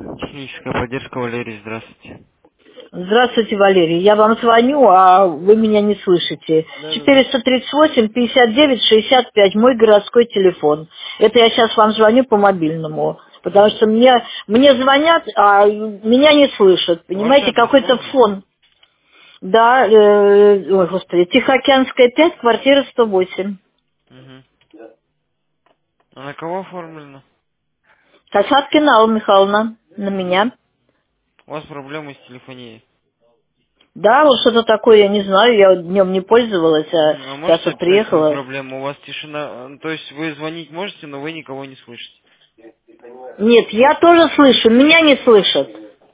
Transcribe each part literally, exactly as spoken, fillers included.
Техническая поддержка, Валерий, здравствуйте. Здравствуйте, Валерий. Я вам звоню, а вы меня не слышите. Да-да-да. четыреста тридцать восемь пятьдесят девять шестьдесят пять, мой городской телефон. Это я сейчас вам звоню по мобильному. Потому Мгм. что мне, мне звонят, а меня не слышат. Ваш Понимаете, адрес какой-то можно? фон. Да, э, ой, господи, Тихоокеанская пять, квартира сто восемь. Угу. А на кого оформлено? Касаткина Алла Михайловна, на Угу. меня. У вас проблемы с телефонией. Да, вот что-то такое, я не знаю, я днем не пользовалась, а Мгм. А сейчас можете вот описать свою приехала. проблему? У вас тишина, э, то есть вы звонить можете, но вы никого не слышите. Нет, я тоже слышу, меня не слышат.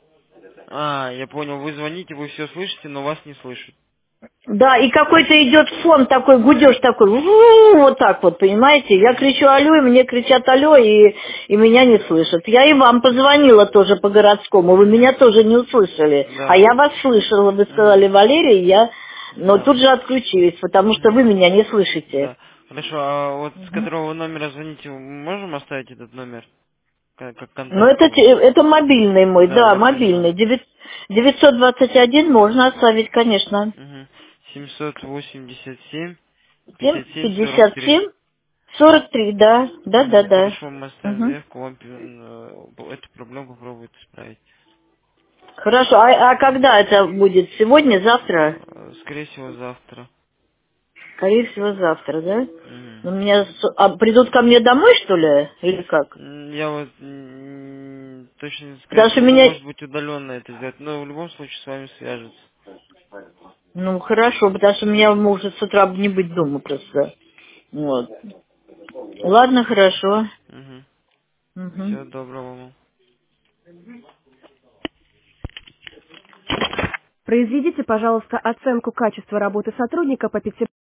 А, я понял, вы звоните, вы все слышите, но вас не слышат. Да, и какой-то идет фон такой, гудеж такой, «ву», вот так вот, понимаете? Я Угу. кричу алло, и мне кричат алло, и, и меня не слышат. Я и вам позвонила тоже по городскому, вы меня Угу. тоже не услышали. А Да. я вас слышала, вы Угу. сказали, Валерий, я... Но Да. тут же отключились, потому что Угу. вы меня не слышите. Да. Хорошо, а вот с Мгм. которого вы номера звоните, можем оставить этот номер как, как Ну, контакт это, у вас? те- это мобильный мой, Да, да, я мобильный. понимаю. Девять- девятьсот двадцать один можно оставить, конечно. Угу. семьсот восемьдесят семь Семь пятьдесят семь сорок пятьдесят три. семь сорок три, да, да, да, Угу. да. Хорошо, мы оставим Мгм. заявку, вам э, эту проблему попробуют исправить. Хорошо, а, а когда это будет? Сегодня, завтра? Э, Скорее всего, завтра. Скорее всего, завтра, да? Мгм. Ну, меня, с- а придут ко мне домой, что ли? Или как? М, Я вот м, точно Потому сказать не что могу, меня... может быть удаленно это сделать, но в любом случае с вами свяжутся. Ну, хорошо, потому что меня может с утра не быть дома просто. Вот. Ладно, хорошо. Угу. Мгм. Всего доброго вам. Произведите, пожалуйста, оценку качества работы сотрудника по пяти